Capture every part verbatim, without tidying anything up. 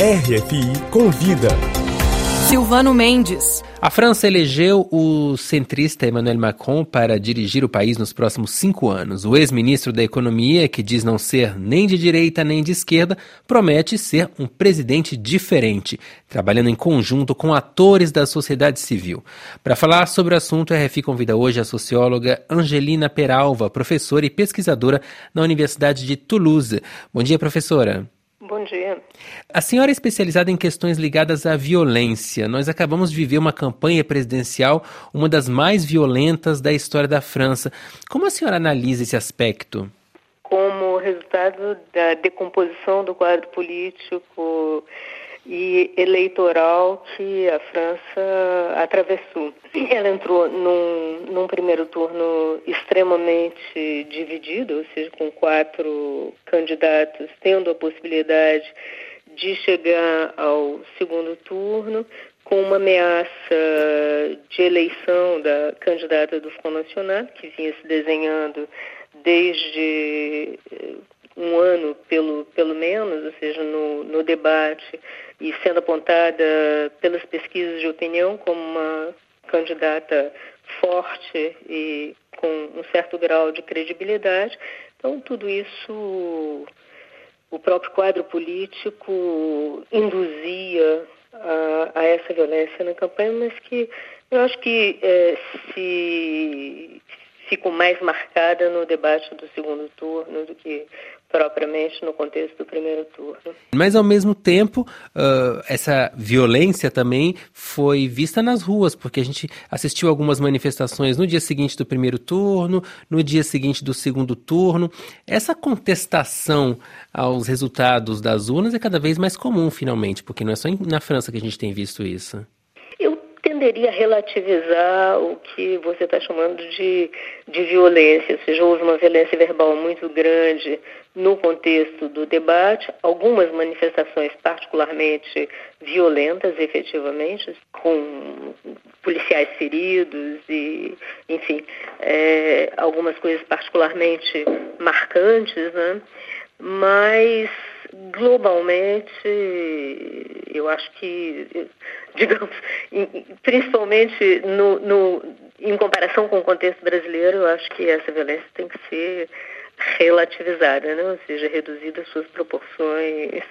R F I Convida. Silvano Mendes. A França elegeu o centrista Emmanuel Macron para dirigir o país nos próximos cinco anos. O ex-ministro da Economia, que diz não ser nem de direita nem de esquerda, promete ser um presidente diferente, trabalhando em conjunto com atores da sociedade civil. Para falar sobre o assunto, a R F I convida hoje a socióloga Angelina Peralva, professora e pesquisadora na Universidade de Toulouse. Bom dia, professora. Bom dia. A senhora é especializada em questões ligadas à violência. Nós acabamos de viver uma campanha presidencial, uma das mais violentas da história da França. Como a senhora analisa esse aspecto? Como resultado da decomposição do quadro político e eleitoral que a França atravessou. Ela entrou num, num primeiro turno extremamente dividido, ou seja, com quatro candidatos tendo a possibilidade de chegar ao segundo turno, com uma ameaça de eleição da candidata do Front National, que vinha se desenhando desde um ano, pelo, pelo menos, ou seja, no, no debate, e sendo apontada pelas pesquisas de opinião como uma candidata forte e com um certo grau de credibilidade. Então, tudo isso, o próprio quadro político induzia a, a essa violência na campanha, mas que eu acho que é, se ficou mais marcada no debate do segundo turno do que propriamente no contexto do primeiro turno. Mas, ao mesmo tempo, uh, essa violência também foi vista nas ruas, porque a gente assistiu algumas manifestações no dia seguinte do primeiro turno, no dia seguinte do segundo turno. Essa contestação aos resultados das urnas é cada vez mais comum, finalmente, porque não é só na França que a gente tem visto isso. Tenderia a relativizar o que você está chamando de, de violência, ou seja, houve uma violência verbal muito grande no contexto do debate, algumas manifestações particularmente violentas, efetivamente, com policiais feridos e, enfim, é, algumas coisas particularmente marcantes, né? Mas, globalmente, eu acho que, digamos, principalmente no, no, em comparação com o contexto brasileiro, eu acho que essa violência tem que ser relativizada, né? Ou seja, reduzida às suas proporções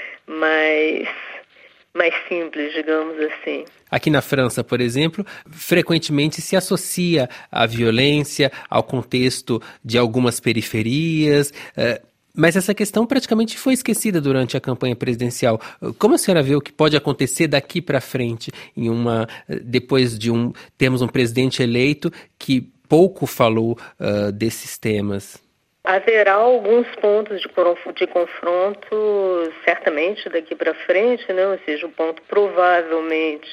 mais, mais simples, digamos assim. Aqui na França, por exemplo, frequentemente se associa a violência ao contexto de algumas periferias, uh, mas essa questão praticamente foi esquecida durante a campanha presidencial. Como a senhora vê o que pode acontecer daqui para frente, em uma, depois de um, termos um presidente eleito que pouco falou uh, desses temas? Haverá alguns pontos de, de confronto, certamente, daqui para frente, né? Ou seja, o ponto provavelmente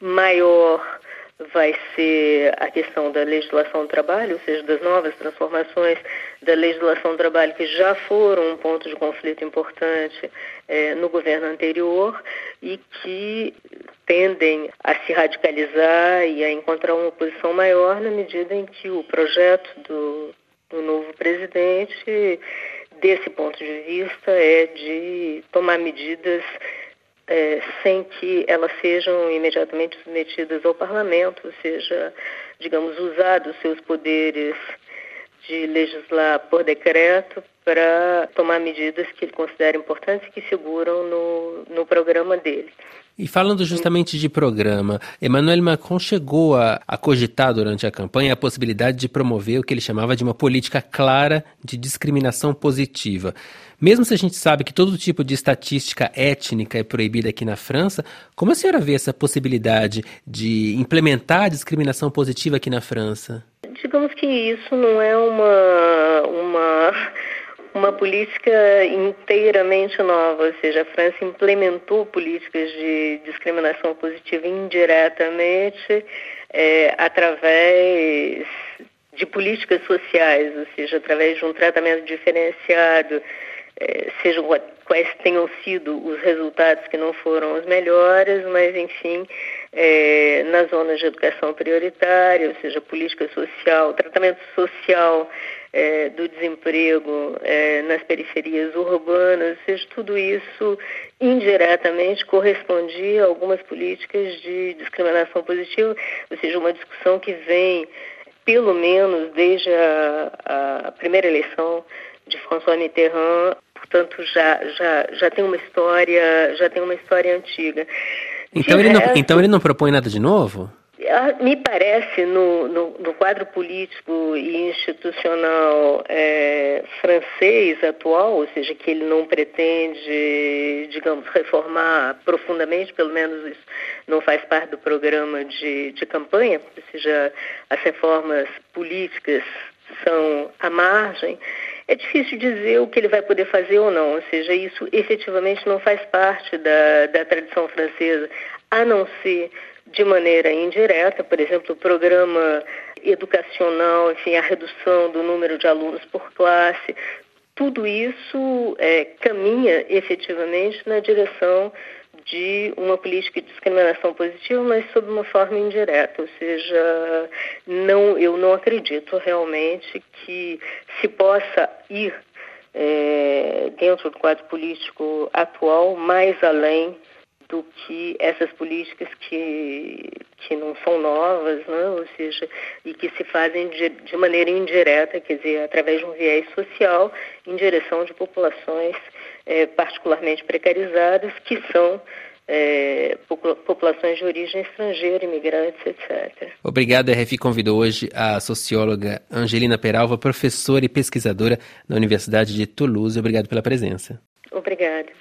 maior vai ser a questão da legislação do trabalho, ou seja, das novas transformações da legislação do trabalho que já foram um ponto de conflito importante eh, no governo anterior e que tendem a se radicalizar e a encontrar uma posição maior na medida em que o projeto do, do novo presidente, desse ponto de vista, é de tomar medidas É, sem que elas sejam imediatamente submetidas ao parlamento, ou seja, digamos, usar os seus poderes de legislar por decreto para tomar medidas que ele considera importantes e que figuram no, no programa dele. E falando justamente de programa, Emmanuel Macron chegou a, a cogitar durante a campanha a possibilidade de promover o que ele chamava de uma política clara de discriminação positiva. Mesmo se a gente sabe que todo tipo de estatística étnica é proibida aqui na França, como a senhora vê essa possibilidade de implementar a discriminação positiva aqui na França? Digamos que isso não é uma, uma, uma política inteiramente nova, ou seja, a França implementou políticas de discriminação positiva indiretamente é, através de políticas sociais, ou seja, através de um tratamento diferenciado, é, sejam quais tenham sido os resultados que não foram os melhores, mas, enfim, é, nas zonas de educação prioritária, ou seja, política social, tratamento social é, do desemprego é, nas periferias urbanas, ou seja, tudo isso indiretamente correspondia a algumas políticas de discriminação positiva, ou seja, uma discussão que vem pelo menos desde a, a primeira eleição de François Mitterrand, portanto já, já, já tem uma história, já tem uma história antiga. Então ele, não, então ele não propõe nada de novo? Me parece, no, no, no quadro político e institucional é, francês atual, ou seja, que ele não pretende, digamos, reformar profundamente, pelo menos isso não faz parte do programa de, de campanha, ou seja, as reformas políticas são à margem. É difícil dizer o que ele vai poder fazer ou não, ou seja, isso efetivamente não faz parte da, da tradição francesa, a não ser de maneira indireta, por exemplo, o programa educacional, enfim, a redução do número de alunos por classe, tudo isso é, caminha efetivamente na direção de uma política de discriminação positiva, mas sob uma forma indireta, ou seja, não, eu não acredito realmente que se possa ir é, dentro do quadro político atual mais além do que essas políticas que, que não são novas, né? Ou seja, e que se fazem de, de maneira indireta, quer dizer, através de um viés social, em direção de populações é, particularmente precarizadas, que são é, populações de origem estrangeira, imigrantes, etcétera. Obrigado, a R F I convidou hoje a socióloga Angelina Peralva, professora e pesquisadora na Universidade de Toulouse. Obrigado pela presença. Obrigada.